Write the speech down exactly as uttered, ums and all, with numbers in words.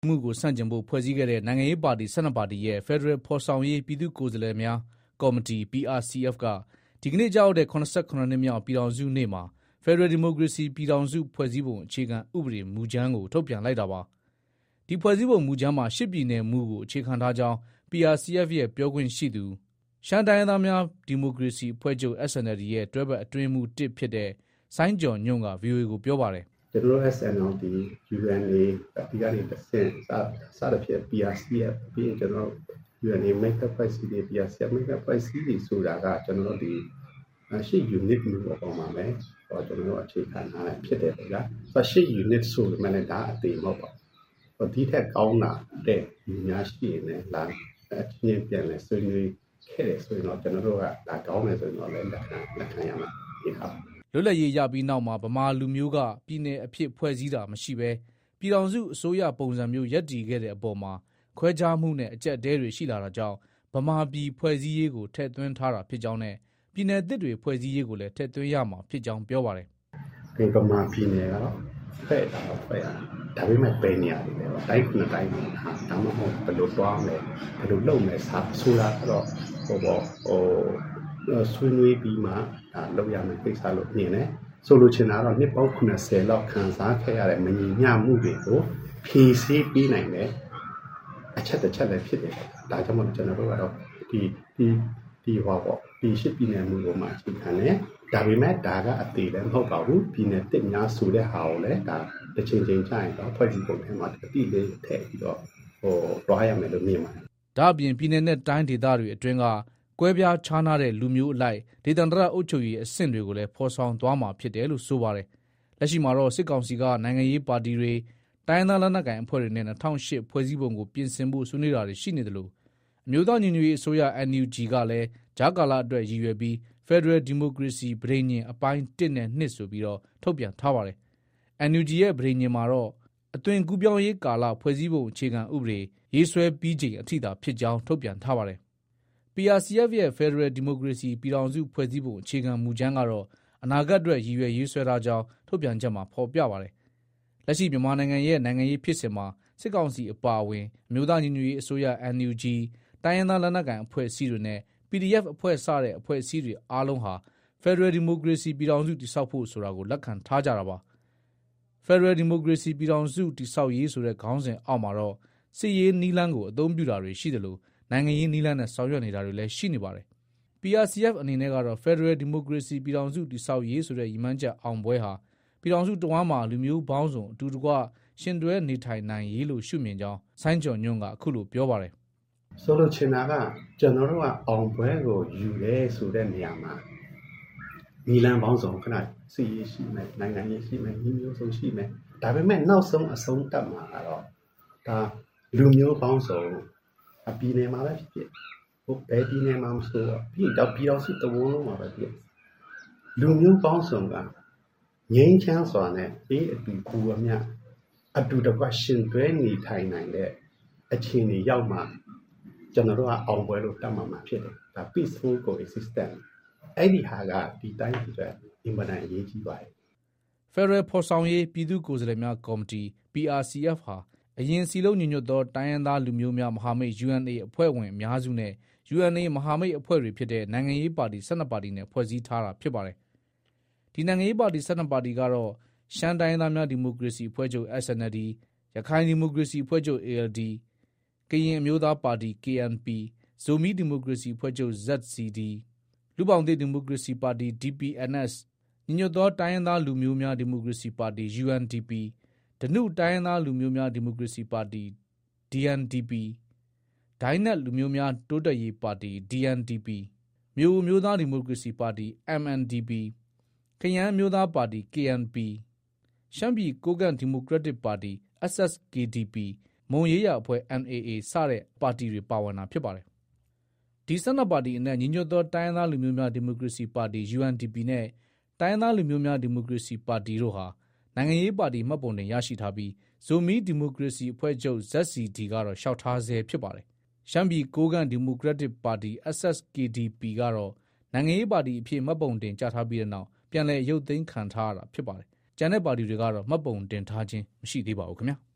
မှုကိုစန့်ကျင်ဖို့ဖွဲ့စည်းခဲ့တဲ့နိုင်ငံရေးပါတီဆယ်နှစ်ပါတီရဲ့ Federal ဖော်ဆောင်ရေးပြည်သူ့ကိုယ်စားလှယ်များကော်မတီ P R C F ကဒီကနေ့ကြောက်တဲ့ခုနှစ်နှစ်မြောက်ပြည်ထောင်စုနေ့မှာ Federal Democracy ပြည်ထောင်စုဖွဲ့စည်းပုံအခြေခံဥပဒေမူကြမ်းကိုထုတ်ပြန်လိုက်တာပါ။ဒီဖွဲ့စည်းပုံမူကြမ်းမှာရှစ်ပြည်နယ်မူကိုအခြေခံထားကြောင်း P R C F ရဲ့ပြောခွင့်ရှိသူရှမ်းတိုင်းရင်းသားများဒီမိုကရေစီအဖွဲ့ချုပ် S N L D ရဲ့တွဲဘက်အတွင်းမှုတစ်ဖြစ်တဲ့ဆိုင်းကျော်ညွန့်က V O A ကိုပြောပါတယ်။ကျွန်တော် S N L D U N A ဒီကနေတစ်ဆင့်စစတဲ့ဖြစ် P R C F ပြီးရင်ကျွန်တော် U N A make up price တွေ P R C F make up price တွေဆိုတာကကျွန်တော်ဒီရှစ် unit မျိုးပေါ်မှာမယ်ဟောကျွန်တော်အခြေခံထားတယ်ဖြစ်တယ်ဗျာဆိုရှစ် unit ဆိုမှလည်းဒါအသေးမဟုတ်ပါဘူးဒီထက်ကောင်းတာတဲ့ဒီများရှိရင်လည်းလာအချင်းပြန်လဲဆွေးနွေးခဲ့တယ်ဆိုရင်တော့ကျွန်တော်တို့ကဒါကောင်းမယ်ဆိုရင်တော့လည်းလက်ခံလက်ခံရမှာဒီဟာလွတ်လပ်ရေးရပြီးနောက်မှာဗမာလူမျိုးကပြည်နယ်အဖြစ်ဖွဲ့စည်းတာမရှိဘဲပြည်ထောင်စုအစိုးရပုံစံမျိုးရပ်တည်ခဲ့တဲ့အပေါ်မှာခွဲခြားမှုနဲ့အကျက်တဲတွေရှိလာတာကြောင့်ဗမာပြည်ဖွဲ့စည်းရေးကိုထည့်သွင်းထားတာဖြစ်ကြောင်းနဲ့ပြည်နယ်သစ်တွေဖွဲ့စည်းရေးကိုလည်းထည့်သွင်းရမှာဖြစ်ကြောင်းပြောပါတယ်။ဒီဗမာပြည်နယ်ကတော့ဖဲ့တာဖဲ့ရဒါပေမဲ့ပဲနေရတယ်ပဲတိုင်းခုတိုင်းမှာဒါမှမဟုတ်ဘယ်လိုသွားမလဲဘယ်လိုလုပ်မလဲဆိုတာတော့ဟိုပေါ့ဟိုဆွေးနွေးပြီးမှဒါလုပ်ရမယ်ကိစ္စလို့မြင်တယ်ဆိုလိုချင်တာတော့နှစ်ပေါင်းခုနှစ်ဆယ်လောက်ခံစားခဲ့ရတဲ့မညီမျှမှုတွေကိုဖြေရှင်းပြီးနိုင်တယ်အချက်တစ်ချက်လည်းဖြစ်တယ်ဒါကြောင့်မို့ကျွန်တော်တို့ကတော့ဒီဒီဒီဟောပေါ့ဒီရှစ်ပြည်နယ်မှုကိုမှအခြေခံတယ်ဒါပေမဲ့ဒါကအသေးလည်းမဟုတ်ပါဘူးပြည်နယ်တစ်များဆိုတဲ့ဟာကိုလည်းဒါတစ်ချိန်ချိန်ကြာရင်တော့ဖွဲ့စည်းပုံထဲမှာတတိလေးထည့်ပြီးတော့ဟိုတွားရမယ်လို့မြင်ပါတယ်ဒါအပြင်ပြည်နယ်နဲ့တိုင်းဒေသတွေအတွင်းကကွဲပြားခြားနားတဲ့လူမျိုးအလိုက်ဒေသန္တရအုပ်ချုပ်ရေးအဆင့်တွေကိုလည်းဖော်ဆောင်သွားမှာဖြစ်တယ်လို့ဆိုပါတယ်လက်ရှိမှာတော့စစ်ကောင်စီကနိုင်ငံရေးပါတီတွေတိုင်းသားလက်နက်ကိုင်အဖွဲ့တွေနဲ့၂၀၀၈ဖွဲ့စည်းပုံကိုပြင်ဆင်ဖို့ဆွေးနွေးတာတွေရှိနေတယ်လို့အမျိုးသားညီညွတ်ရေးအစိုးရ N U G ကလည်းကြားကာလအတွက်ရည်ရွယ်ပြီး Federal Democracy ပဋိညာဉ်အပိုင်းတစ်နဲ့နှစ်ဆိုပြီးတော့ထုတ်ပြန်ထားပါတယ်။ N U G ရဲ့ပဋိညာဉ်မှာတော့အသွင်ကူးပြောင်းရေးကာလဖွဲ့စည်းပုံအခြေခံဥပဒေရေးဆွဲပြီးချိန်အထိသာဖြစ်ကြောင်းထုတ်ပြန်ထားပါတယ်။ P R C F ရဲ့ Federal Democracy ပြည်ထောင်စုဖွဲ့စည်းပုံအခြေခံမူကြမ်းကတော့အနာဂတ်အတွက်ရည်ရွယ်ရေးဆွဲထားကြောင်းထုတ်ပြန်ချက်မှာဖော်ပြပါတယ်။လက်ရှိမြန်မာနိုင်ငံရဲ့နိုင်ငံရေးဖြစ်စဉ်မှာစစ်ကောင်စီအပါအဝင်အမျိုးသားညီညွတ်ရေးအစိုးရ N U G တိုင်းရင်းသားလက်နက်ကိုင်အဖွဲ့အစည်းတွေနဲ့ P D F အဖွဲ့စတဲ့အဖွဲ့အစည်းတွေအားလုံးဟာ Federal Democracy ပြည်ထောင်စုတည်ဆောက်ဖို့ဆိုတာကိုလက်ခံထားကြတာပါ။ Federal Democracy ပြည်ထောင်စုတည်ဆောက်ရေးဆိုတဲ့ခေါင်းစဉ်အောက်မှာတော့စစ်ရေးနည်းလမ်းကိုအသုံးပြုတာတွေရှိတယ်လို့နိုင်ငံရေးနည်းလမ်းနဲ့ဆောင်ရွက်နေတာတွေလည်းရှိနေပါတယ်။ P R C F အနေနဲ့ကတော့ Federal Democracy ပြည်ထောင်စုတည်ဆောက်ရေးဆိုတဲ့ရည်မှန်းချက်အောင်ပွဲဟာပြည်ထောင်စုတဝမ်းမှာလူမျိုးပေါင်းစုံအတူတကွရှင်တွဲနေထိုင်နိုင်ရေးလို့ရှုမြင်ကြောင်းဆိုင်းကျော်ညွန့်ကအခုလိုပြောပါတယ်။ဆိုလိုချင်တာကကျွန်တော်တို့ကအောင်ပွဲကိုယူရဲဆိုတဲ့နေရာမှာနီလန်ပေါင်းစုံခဏစီရေးရှိမယ်နိုင်ငံရေးရှိမယ်ညီမျိုးစုံရှိမယ်ဒါပေမဲ့နောက်ဆုံးအဆုံးတတ်မှာကတော့ဒါလူမျိုးပေါင်းစုံအပြည်နယ်မှာပဲဖြစ်ဖြစ်ဟိုဘယ်ပြည်နယ်မှာမဆိုပြီးတော့ပြည်တော်စုတဝန်းလုံးမှာပဲဖြစ်လူမျိုးပေါင်းစုံကငြိမ်းချမ်းစွာနဲ့အေးအတူကူအမြအတူတကွရှင်တွဲနေထိုင်နိုင်တဲ့အခြေအနေရောက်မှကျွန်တော်တို့ကအောင်ပွဲလို့တတ်မှမှာဖြစ်တယ်ဒါ peaceful coexistence အဲ့ဒီဟာကဒီတိုင်းအတွက်အင်မတန်အရေးကြီးပါတယ် Federal ဖော်ဆောင်ရေးပြည်သူ့ကိုယ်စားလှယ်များကော်မတီ P R C F ဟာအရင်စီလုံးညီညွတ်သောတိုင်းရင်းသားလူမျိုးများမဟာမိတ် U N A အဖွဲ့ဝင်အများစုနဲ့ U N A မဟာမိတ်အဖွဲ့တွေဖြစ်တဲ့နိုင်ငံရေးပါတီဆယ်နှစ်ပါတီနဲ့ဖွဲ့စည်းထားတာဖြစ်ပါတယ်။ဒီနိုင်ငံရေးပါတီဆယ်နှစ်ပါတီကတော့ရှမ်းတိုင်းရင်းသားများဒီမိုကရေစီအဖွဲ့ချုပ် S N L D ရခိုင်ဒီမိုကရေစီအဖွဲ့ချုပ် A L D ကရင်အမျိုးသားပါတီ K N P ဇိုမီဒီမိုကရေစီအဖွဲ့ချုပ် Z C D လူပောင်သစ်ဒီမိုကရေစီပါတီ D P N S ညီညွတ်သောတိုင်းရင်းသားလူမျိုးများဒီမိုကရေစီပါတီ U N D P ဓနုတိုင်းရင်းသားလူမျိုးများဒီမိုကရေစီပါတီ D N D P ဒိုင်းနက်လူမျိုးများတိုးတက်ရေးပါတီ D N D P မြို့အမျိုးသားဒီမိုကရေစီပါတီ M N D P ကယန်းအမျိုးသားပါတီ K N P ရှမ်းပြည်ကိုကန့်ဒီမိုကရက်တစ်ပါတီ S S K D P မုံရေးရအဖွဲ့ N A A စတဲ့ပါတီတွေပါဝင်တာဖြစ်ပါတယ်။ဒီဆယ်နှစ်ပါတီအနက်ညီညွတ်သောတိုင်းရင်းသားလူမျိုးများဒီမိုကရေစီပါတီ U N D P နဲ့တိုင်းရင်းသားလူမျိုးများဒီမိုကရေစီပါတီတို့ဟာနိုင်ငံရေးပါတီမှတ်ပုံတင်ရရှိထားပြီးဇိုမီဒီမိုကရေစီအဖွဲ့ချုပ် Z C D ကတော့လျှောက်ထားဆဲဖြစ်ပါတယ်။ရှမ်းပြည်ကိုကန့်ဒီမိုကရက်တစ်ပါတီ S S K D P ကတော့နိုင်ငံရေးပါတီအဖြစ်မှတ်ပုံတင်ကြထားပြီးတဲ့နောက်ပြန်လည်ရုပ်သိမ်းခံထားရတာဖြစ်ပါတယ်။ကျန်တဲ့ပါတီတွေကတော့မှတ်ပုံတင်ထားခြင်းမရှိသေးပါဘူးခင်ဗျာ။